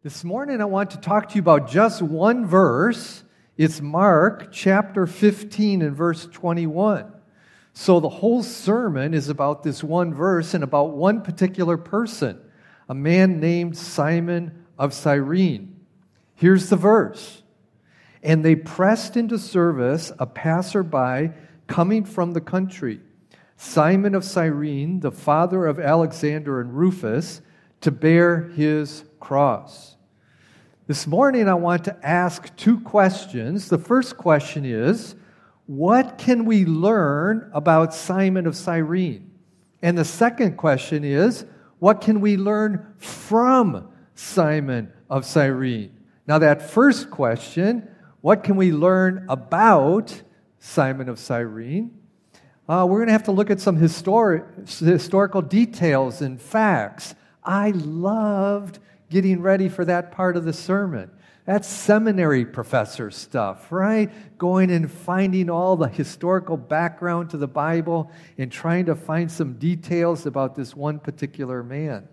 This morning I want to talk to you about just one verse. It's Mark chapter 15 and verse 21. So the whole sermon is about this one verse and about one particular person, a man named Simon of Cyrene. Here's the verse. And they pressed into service a passerby coming from the country, Simon of Cyrene, the father of Alexander and Rufus, to bear his cross. This morning I want to ask two questions. The first question is, what can we learn about Simon of Cyrene? And the second question is, what can we learn from Simon of Cyrene? Now that first question, what can we learn about Simon of Cyrene? We're going to have to look at some historical details and facts. I loved getting ready for that part of the sermon. That's seminary professor stuff, right? Going and finding all the historical background to the Bible and trying to find some details about this one particular man.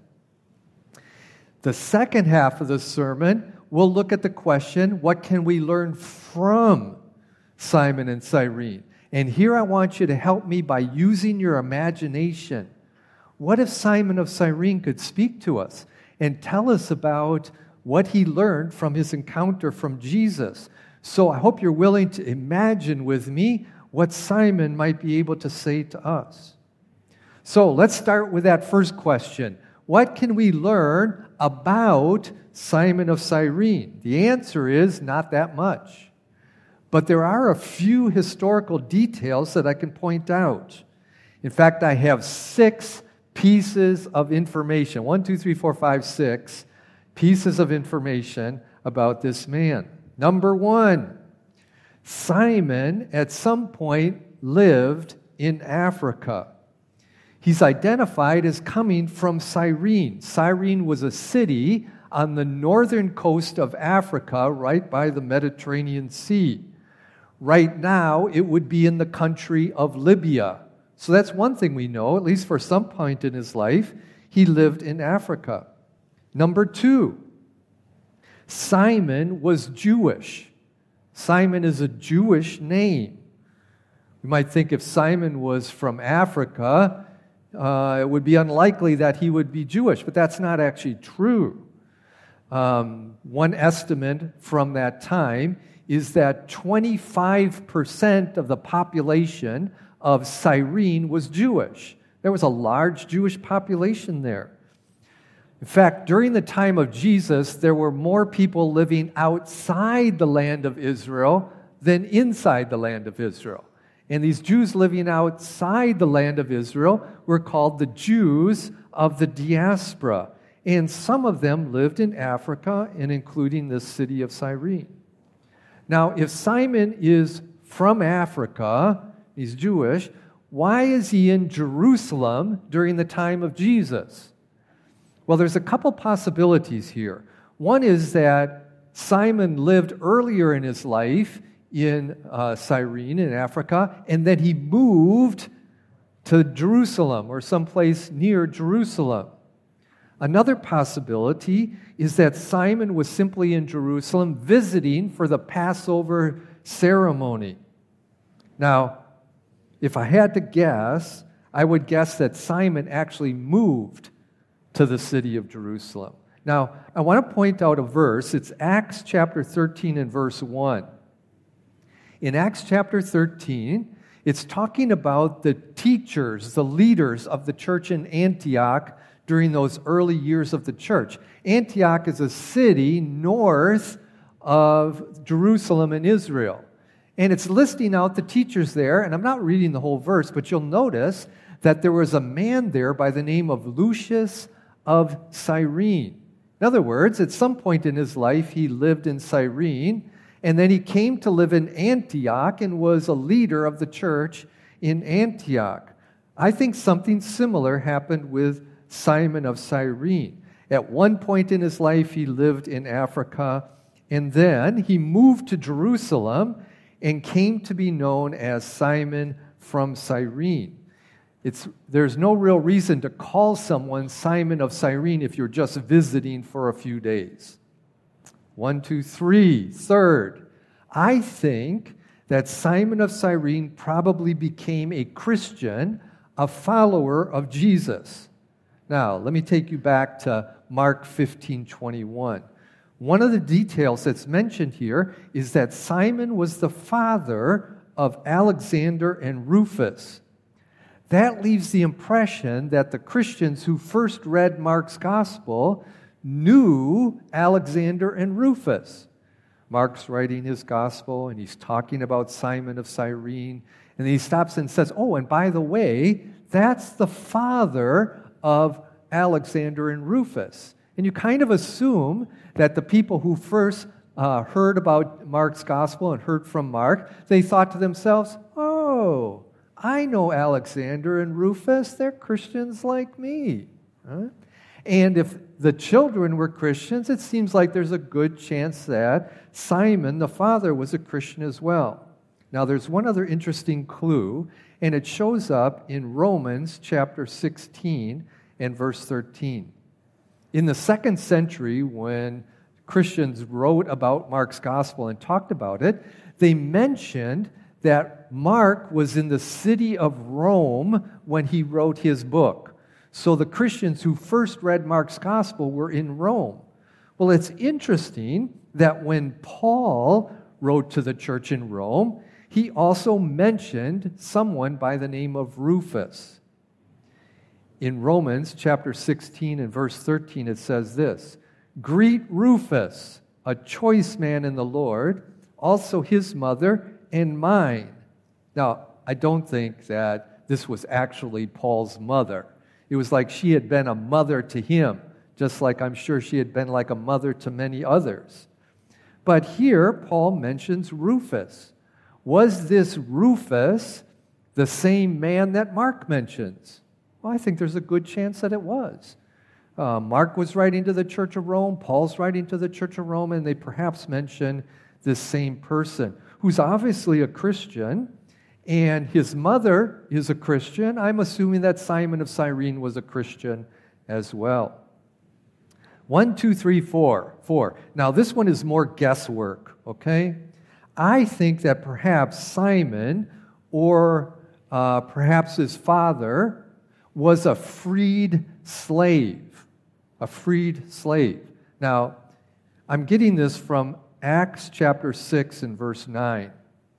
The second half of the sermon, we'll look at the question, what can we learn from Simon and Cyrene? And here I want you to help me by using your imagination. What if Simon of Cyrene could speak to us and tell us about what he learned from his encounter from Jesus? So I hope you're willing to imagine with me what Simon might be able to say to us. So let's start with that first question. What can we learn about Simon of Cyrene? The answer is not that much. But there are a few historical details that I can point out. In fact, I have 6 pieces of information. 1, 2, 3, 4, 5, 6 pieces of information about this man. Number 1, Simon at some point lived in Africa. He's identified as coming from Cyrene. Cyrene was a city on the northern coast of Africa, right by the Mediterranean Sea. Right now, it would be in the country of Libya. So that's one thing we know, at least for some point in his life, he lived in Africa. Number 2, Simon was Jewish. Simon is a Jewish name. We might think if Simon was from Africa, it would be unlikely that he would be Jewish, but that's not actually true. One estimate from that time is that 25% of the population of Cyrene was Jewish. There was a large Jewish population there. In fact, during the time of Jesus, there were more people living outside the land of Israel than inside the land of Israel. And these Jews living outside the land of Israel were called the Jews of the diaspora. And some of them lived in Africa, and including this city of Cyrene. Now, if Simon is from Africa, he's Jewish, why is he in Jerusalem during the time of Jesus? Well, there's a couple possibilities here. One is that Simon lived earlier in his life in Cyrene in Africa, and then he moved to Jerusalem or someplace near Jerusalem. Another possibility is that Simon was simply in Jerusalem visiting for the Passover ceremony. Now, if I had to guess, I would guess that Simon actually moved to the city of Jerusalem. Now, I want to point out a verse. It's Acts chapter 13 and verse 1. In Acts chapter 13, it's talking about the teachers, the leaders of the church in Antioch during those early years of the church. Antioch is a city north of Jerusalem in Israel. And it's listing out the teachers there, and I'm not reading the whole verse, but you'll notice that there was a man there by the name of Lucius of Cyrene. In other words, at some point in his life, he lived in Cyrene, and then he came to live in Antioch and was a leader of the church in Antioch. I think something similar happened with Simon of Cyrene. At one point in his life, he lived in Africa, and then he moved to Jerusalem and came to be known as Simon from Cyrene. There's no real reason to call someone Simon of Cyrene if you're just visiting for a few days. 1, 2, 3. Third, I think that Simon of Cyrene probably became a Christian, a follower of Jesus. Now, let me take you back to Mark 15:21. One of the details that's mentioned here is that Simon was the father of Alexander and Rufus. That leaves the impression that the Christians who first read Mark's gospel knew Alexander and Rufus. Mark's writing his gospel, and he's talking about Simon of Cyrene, and then he stops and says, oh, and by the way, that's the father of Alexander and Rufus. And you kind of assume that the people who first heard about Mark's gospel and heard from Mark, they thought to themselves, oh, I know Alexander and Rufus. They're Christians like me. Huh? And if the children were Christians, it seems like there's a good chance that Simon, the father, was a Christian as well. Now, there's one other interesting clue, and it shows up in Romans chapter 16 and verse 13. In the second century, when Christians wrote about Mark's gospel and talked about it, they mentioned that Mark was in the city of Rome when he wrote his book. So the Christians who first read Mark's gospel were in Rome. Well, it's interesting that when Paul wrote to the church in Rome, he also mentioned someone by the name of Rufus. In Romans chapter 16 and verse 13, it says this, "Greet Rufus, a choice man in the Lord, also his mother and mine." Now, I don't think that this was actually Paul's mother. It was like she had been a mother to him, just like I'm sure she had been like a mother to many others. But here, Paul mentions Rufus. Was this Rufus the same man that Mark mentions? Well, I think there's a good chance that it was. Mark was writing to the church of Rome, Paul's writing to the church of Rome, and they perhaps mention this same person, who's obviously a Christian, and his mother is a Christian. I'm assuming that Simon of Cyrene was a Christian as well. 1, 2, 3, 4. 4. Now, this one is more guesswork, okay? I think that perhaps Simon, or perhaps his father, was a freed slave. A freed slave. Now, I'm getting this from Acts chapter 6 and verse 9.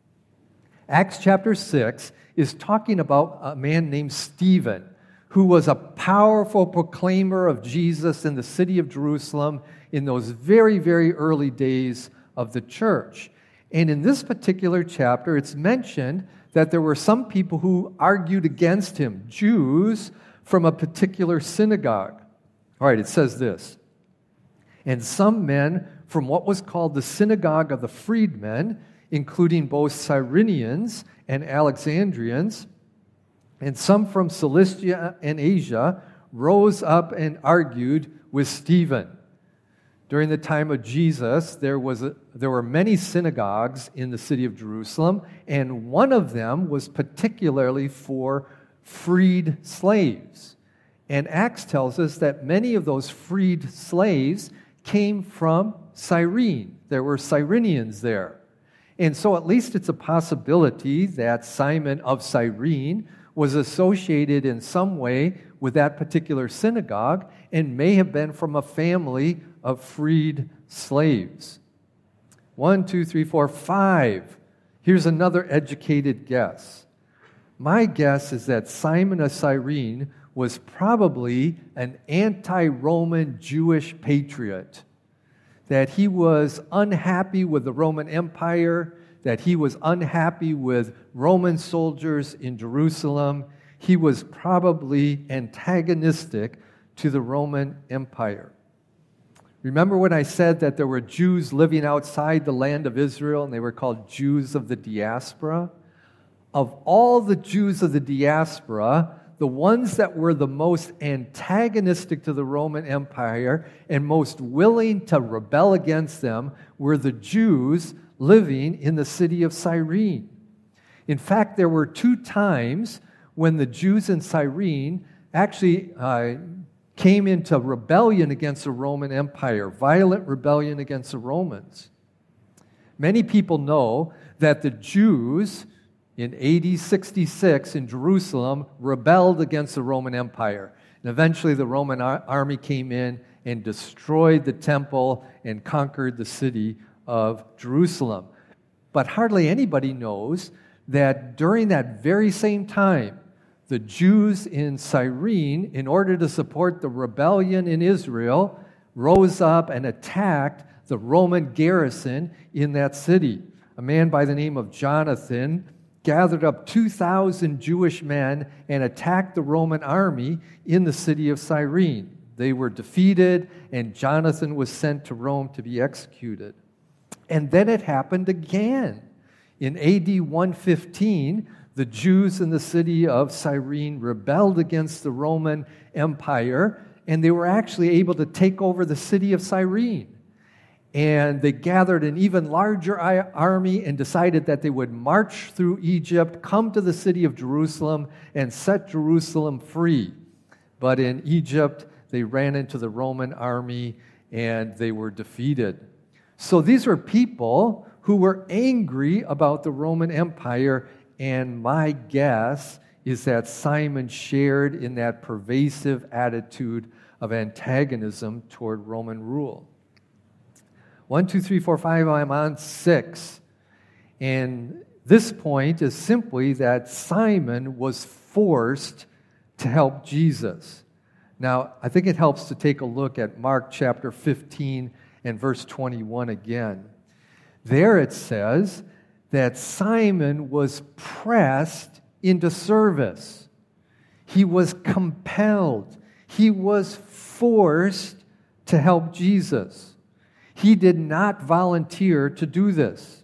Acts chapter 6 is talking about a man named Stephen, who was a powerful proclaimer of Jesus in the city of Jerusalem in those very, very early days of the church. And in this particular chapter, it's mentioned that there were some people who argued against him, Jews from a particular synagogue. All right, it says this, "And some men from what was called the synagogue of the freedmen, including both Cyrenians and Alexandrians, and some from Cilicia and Asia, rose up and argued with Stephen." During the time of Jesus, there were many synagogues in the city of Jerusalem, and one of them was particularly for freed slaves. And Acts tells us that many of those freed slaves came from Cyrene. There were Cyrenians there. And so at least it's a possibility that Simon of Cyrene was associated in some way with that particular synagogue and may have been from a family of freed slaves. 1, 2, 3, 4, 5. Here's another educated guess. My guess is that Simon of Cyrene was probably an anti-Roman Jewish patriot, that he was unhappy with the Roman Empire, that he was unhappy with Roman soldiers in Jerusalem. He was probably antagonistic to the Roman Empire. Remember when I said that there were Jews living outside the land of Israel, and they were called Jews of the diaspora? Of all the Jews of the diaspora, the ones that were the most antagonistic to the Roman Empire and most willing to rebel against them were the Jews living in the city of Cyrene. In fact, there were 2 times when the Jews in Cyrene actually came into rebellion against the Roman Empire, violent rebellion against the Romans. Many people know that the Jews in AD 66 in Jerusalem rebelled against the Roman Empire. And eventually the Roman army came in and destroyed the temple and conquered the city of Jerusalem. But hardly anybody knows that during that very same time, the Jews in Cyrene, in order to support the rebellion in Israel, rose up and attacked the Roman garrison in that city. A man by the name of Jonathan gathered up 2,000 Jewish men and attacked the Roman army in the city of Cyrene. They were defeated, and Jonathan was sent to Rome to be executed. And then it happened again. In AD 115, the Jews in the city of Cyrene rebelled against the Roman Empire, and they were actually able to take over the city of Cyrene. And they gathered an even larger army and decided that they would march through Egypt, come to the city of Jerusalem, and set Jerusalem free. But in Egypt, they ran into the Roman army and they were defeated. So these were people who were angry about the Roman Empire, and my guess is that Simon shared in that pervasive attitude of antagonism toward Roman rule. 1, 2, 3, 4, 5, I'm on 6. And this point is simply that Simon was forced to help Jesus. Now, I think it helps to take a look at Mark chapter 15 and verse 21 again. There it says that Simon was pressed into service. He was compelled. He was forced to help Jesus. He did not volunteer to do this.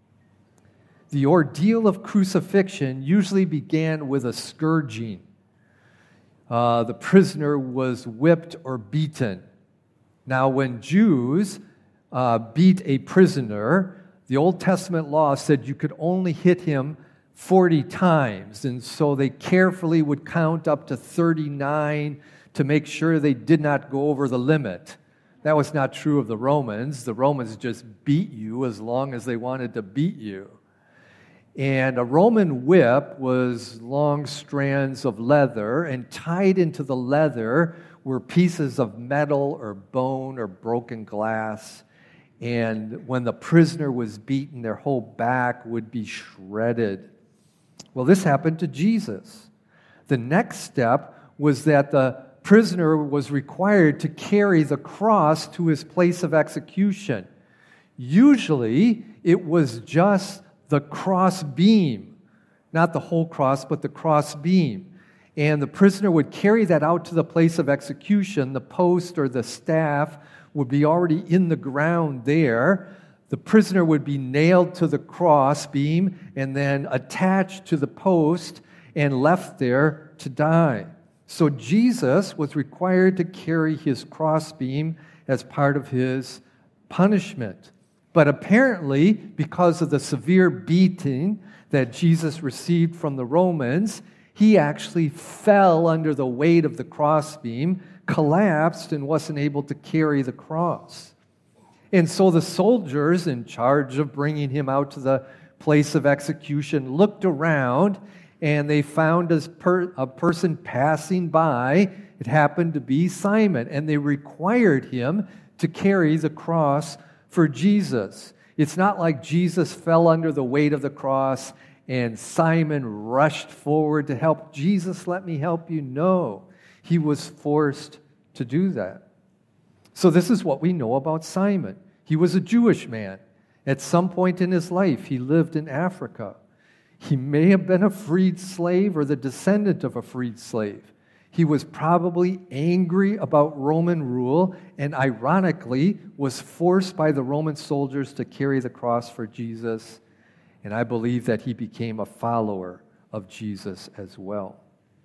The ordeal of crucifixion usually began with a scourging. The prisoner was whipped or beaten. Now, when Jews beat a prisoner, the Old Testament law said you could only hit him 40 times, and so they carefully would count up to 39 to make sure they did not go over the limit. That was not true of the Romans. The Romans just beat you as long as they wanted to beat you. And a Roman whip was long strands of leather, and tied into the leather were pieces of metal or bone or broken glass. And when the prisoner was beaten, their whole back would be shredded. Well, this happened to Jesus. The next step was that the prisoner was required to carry the cross to his place of execution. Usually, it was just the cross beam, not the whole cross, but the cross beam. And the prisoner would carry that out to the place of execution. The post or the staff would be already in the ground there. The prisoner would be nailed to the cross beam and then attached to the post and left there to die. So Jesus was required to carry his crossbeam as part of his punishment. But apparently, because of the severe beating that Jesus received from the Romans, he actually fell under the weight of the crossbeam, collapsed, and wasn't able to carry the cross. And so the soldiers in charge of bringing him out to the place of execution looked around, and they found a person passing by. It happened to be Simon, and they required him to carry the cross for Jesus. It's not like Jesus fell under the weight of the cross and Simon rushed forward to help. Jesus, let me help you. No, he was forced to do that. So this is what we know about Simon. He was a Jewish man. At some point in his life, he lived in Africa. He may have been a freed slave or the descendant of a freed slave. He was probably angry about Roman rule and ironically was forced by the Roman soldiers to carry the cross for Jesus. And I believe that he became a follower of Jesus as well.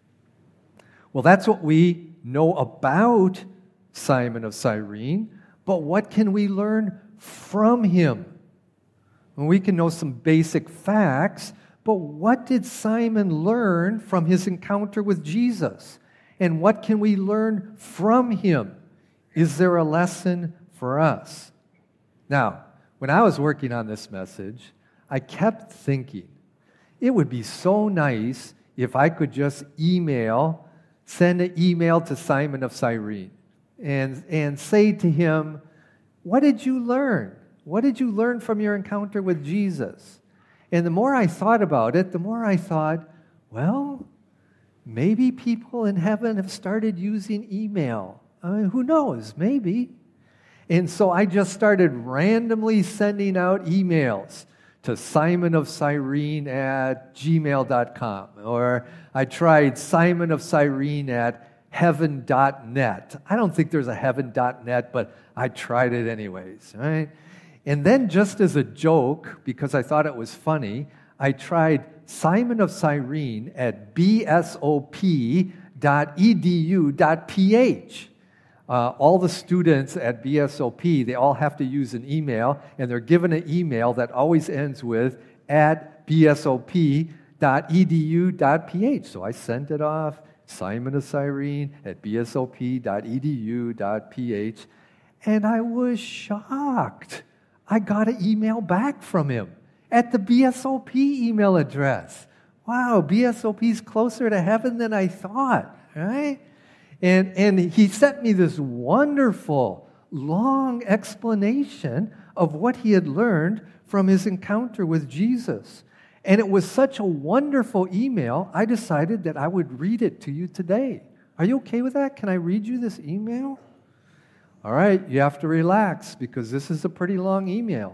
Well, that's what we know about Simon of Cyrene, but what can we learn from him? Well, we can know some basic facts, but what did Simon learn from his encounter with Jesus? And what can we learn from him? Is there a lesson for us? Now, when I was working on this message, I kept thinking, it would be so nice if I could just send an email to Simon of Cyrene and say to him, what did you learn? What did you learn from your encounter with Jesus? And the more I thought about it, the more I thought, well, maybe people in heaven have started using email. I mean, who knows? Maybe. And so I just started randomly sending out emails to Simon of Cyrene at gmail.com. Or I tried Simon of Cyrene at heaven.net. I don't think there's a heaven.net, but I tried it anyways, right? And then just as a joke, because I thought it was funny, I tried Simon of Cyrene at bsop.edu.ph. All the students at BSOP, they all have to use an email, and they're given an email that always ends with at bsop.edu.ph. So I sent it off, Simon of Cyrene at bsop.edu.ph, and I was shocked. I got an email back from him at the BSOP email address. Wow, BSOP's closer to heaven than I thought, right? And he sent me this wonderful, long explanation of what he had learned from his encounter with Jesus. And it was such a wonderful email, I decided that I would read it to you today. Are you okay with that? Can I read you this email? All right, you have to relax because this is a pretty long email.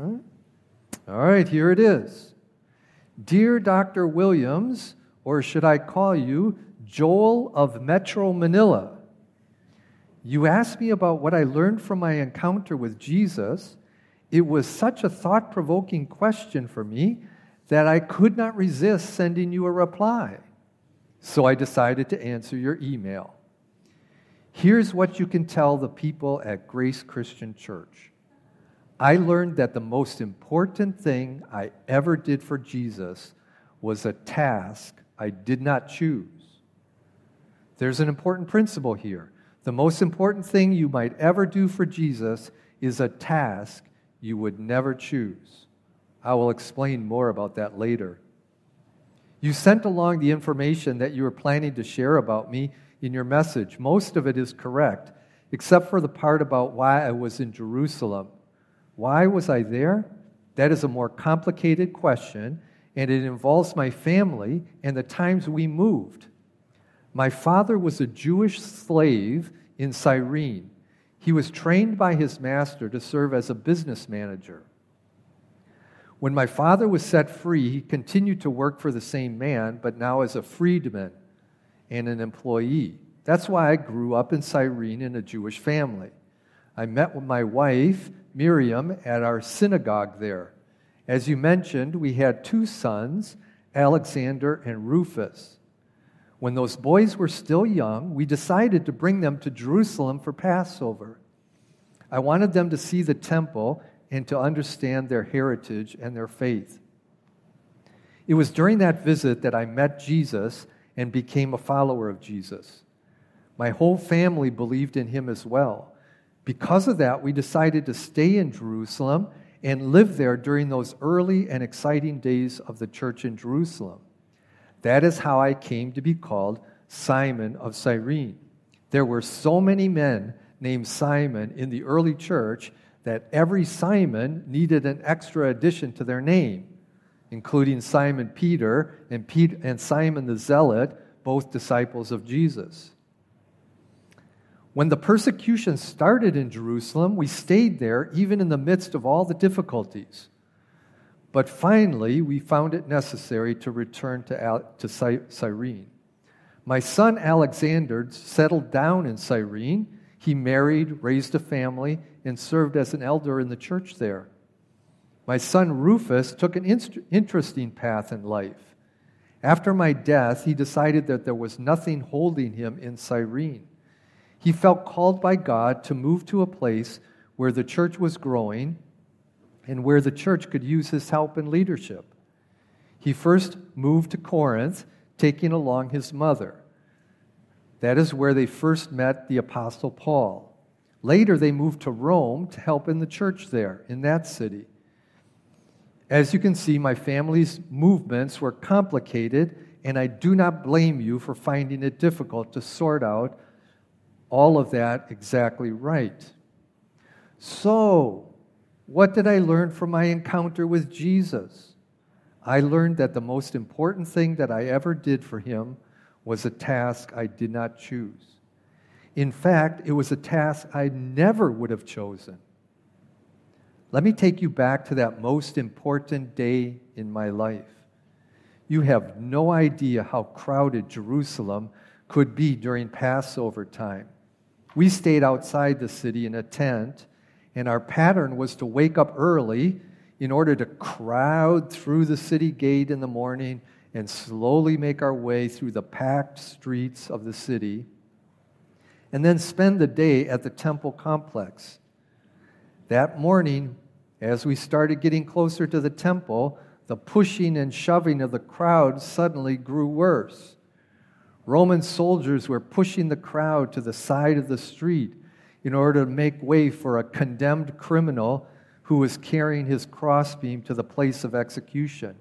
All right, here it is. Dear Dr. Williams, or should I call you Joel of Metro Manila, you asked me about what I learned from my encounter with Jesus. It was such a thought-provoking question for me that I could not resist sending you a reply. So I decided to answer your email. Here's what you can tell the people at Grace Christian Church. I learned that the most important thing I ever did for Jesus was a task I did not choose. There's an important principle here. The most important thing you might ever do for Jesus is a task you would never choose. I will explain more about that later. You sent along the information that you were planning to share about me in your message. Most of it is correct, except for the part about why I was in Jerusalem. Why was I there? That is a more complicated question, and it involves my family and the times we moved. My father was a Jewish slave in Cyrene. He was trained by his master to serve as a business manager. When my father was set free, he continued to work for the same man, but now as a freedman and an employee. That's why I grew up in Cyrene in a Jewish family. I met with my wife, Miriam, at our synagogue there. As you mentioned, we had 2 sons, Alexander and Rufus. When those boys were still young, we decided to bring them to Jerusalem for Passover. I wanted them to see the temple and to understand their heritage and their faith. It was during that visit that I met Jesus and became a follower of Jesus. My whole family believed in him as well. Because of that, we decided to stay in Jerusalem and live there during those early and exciting days of the church in Jerusalem. That is how I came to be called Simon of Cyrene. There were so many men named Simon in the early church that every Simon needed an extra addition to their name, including Simon Peter and Simon the Zealot, both disciples of Jesus. When the persecution started in Jerusalem, we stayed there even in the midst of all the difficulties. But finally, we found it necessary to return to Cyrene. My son Alexander settled down in Cyrene. He married, raised a family, and served as an elder in the church there. My son Rufus took an interesting path in life. After my death, he decided that there was nothing holding him in Cyrene. He felt called by God to move to a place where the church was growing and where the church could use his help and leadership. He first moved to Corinth, taking along his mother. That is where they first met the Apostle Paul. Later, they moved to Rome to help in the church there, in that city. As you can see, my family's movements were complicated, and I do not blame you for finding it difficult to sort out all of that exactly right. So, what did I learn from my encounter with Jesus? I learned that the most important thing that I ever did for him was a task I did not choose. In fact, it was a task I never would have chosen. Let me take you back to that most important day in my life. You have no idea how crowded Jerusalem could be during Passover time. We stayed outside the city in a tent, and our pattern was to wake up early in order to crowd through the city gate in the morning and slowly make our way through the packed streets of the city, and then spend the day at the temple complex. That morning, as we started getting closer to the temple, the pushing and shoving of the crowd suddenly grew worse. Roman soldiers were pushing the crowd to the side of the street in order to make way for a condemned criminal who was carrying his crossbeam to the place of execution.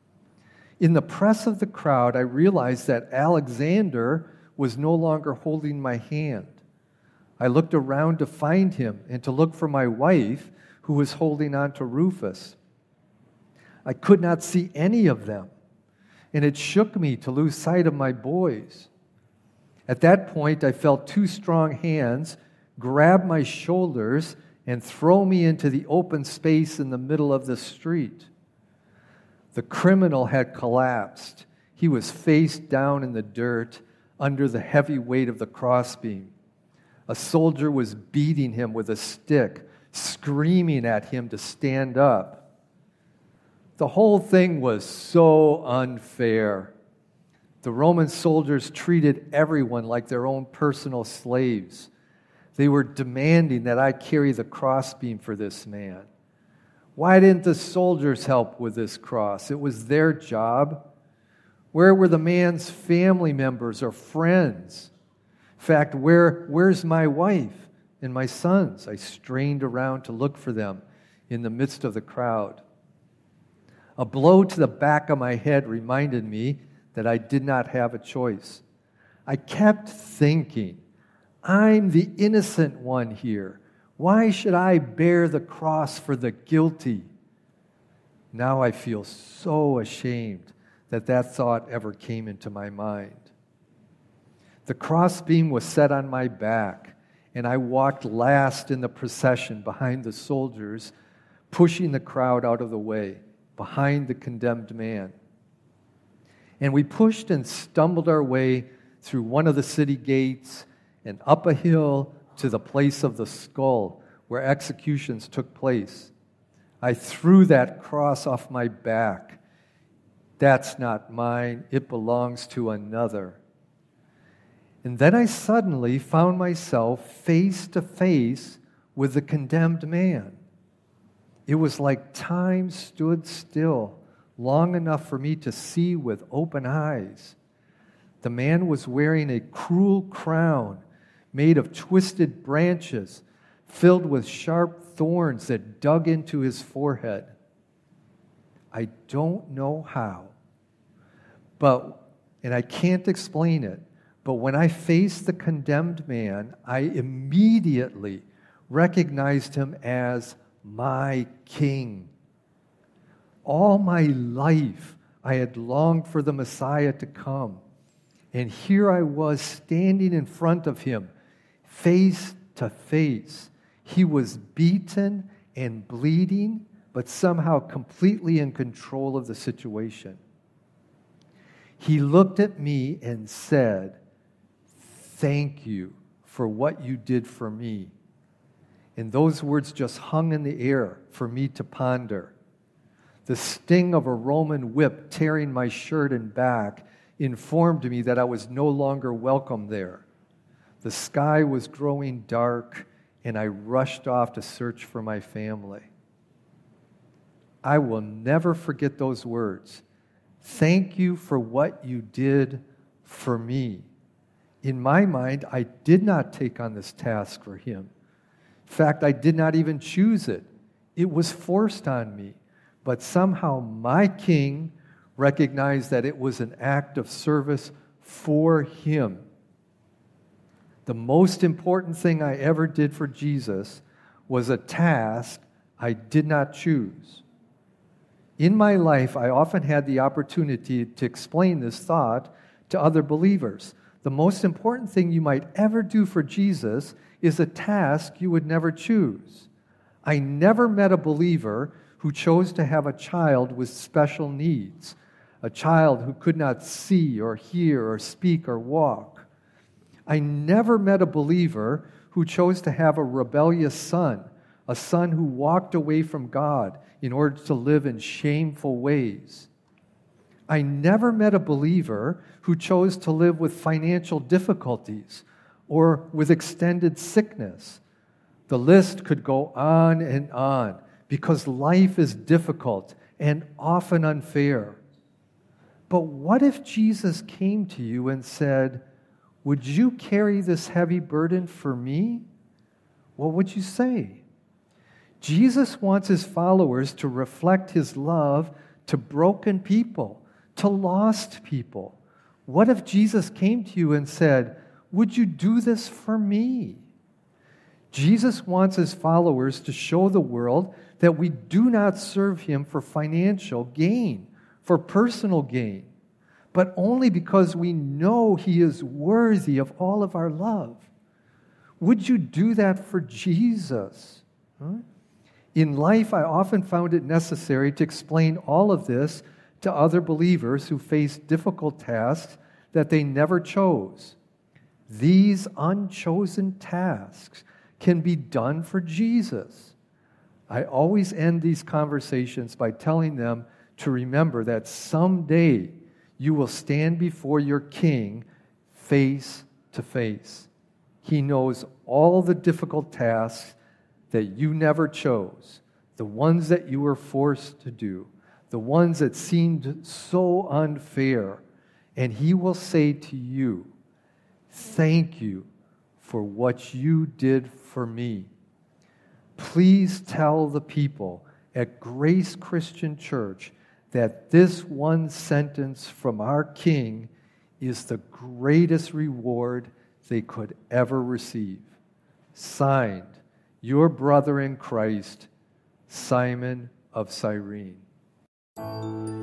In the press of the crowd, I realized that Alexander was no longer holding my hand. I looked around to find him and to look for my wife, who was holding on to Rufus. I could not see any of them, and it shook me to lose sight of my boys. At that point, I felt two strong hands grab my shoulders and throw me into the open space in the middle of the street. The criminal had collapsed. He was face down in the dirt under the heavy weight of the crossbeam. A soldier was beating him with a stick, screaming at him to stand up. The whole thing was so unfair. The Roman soldiers treated everyone like their own personal slaves. They were demanding that I carry the crossbeam for this man. Why didn't the soldiers help with this cross? It was their job. Where were the man's family members or friends? In fact, where's my wife and my sons? I strained around to look for them in the midst of the crowd. A blow to the back of my head reminded me that I did not have a choice. I kept thinking, I'm the innocent one here. Why should I bear the cross for the guilty? Now I feel so ashamed that that thought ever came into my mind. The crossbeam was set on my back, and I walked last in the procession behind the soldiers, pushing the crowd out of the way, behind the condemned man. And we pushed and stumbled our way through one of the city gates and up a hill to the place of the skull where executions took place. I threw that cross off my back. That's not mine. It belongs to another. And then I suddenly found myself face to face with the condemned man. It was like time stood still long enough for me to see with open eyes. The man was wearing a cruel crown made of twisted branches filled with sharp thorns that dug into his forehead. I don't know how, and I can't explain it, but when I faced the condemned man, I immediately recognized him as my king. All my life, I had longed for the Messiah to come. And here I was standing in front of him, face to face. He was beaten and bleeding, but somehow completely in control of the situation. He looked at me and said, "Thank you for what you did for me." And those words just hung in the air for me to ponder. The sting of a Roman whip tearing my shirt and back informed me that I was no longer welcome there. The sky was growing dark, and I rushed off to search for my family. I will never forget those words. Thank you for what you did for me. In my mind, I did not take on this task for him. In fact, I did not even choose it. It was forced on me. But somehow my king recognized that it was an act of service for him. The most important thing I ever did for Jesus was a task I did not choose. In my life, I often had the opportunity to explain this thought to other believers. The most important thing you might ever do for Jesus is a task you would never choose. I never met a believer who chose to have a child with special needs, a child who could not see or hear or speak or walk. I never met a believer who chose to have a rebellious son, a son who walked away from God in order to live in shameful ways. I never met a believer who chose to live with financial difficulties or with extended sickness. The list could go on and on because life is difficult and often unfair. But what if Jesus came to you and said, "Would you carry this heavy burden for me?" What would you say? Jesus wants his followers to reflect his love to broken people, to lost people. What if Jesus came to you and said, "Would you do this for me?" Jesus wants his followers to show the world that we do not serve him for financial gain, for personal gain, but only because we know he is worthy of all of our love. Would you do that for Jesus? In life, I often found it necessary to explain all of this to other believers who face difficult tasks that they never chose. These unchosen tasks can be done for Jesus. I always end these conversations by telling them to remember that someday you will stand before your King face to face. He knows all the difficult tasks that you never chose, the ones that you were forced to do, the ones that seemed so unfair. And he will say to you, "Thank you for what you did for me." Please tell the people at Grace Christian Church that this one sentence from our King is the greatest reward they could ever receive. Signed, your brother in Christ, Simon of Cyrene.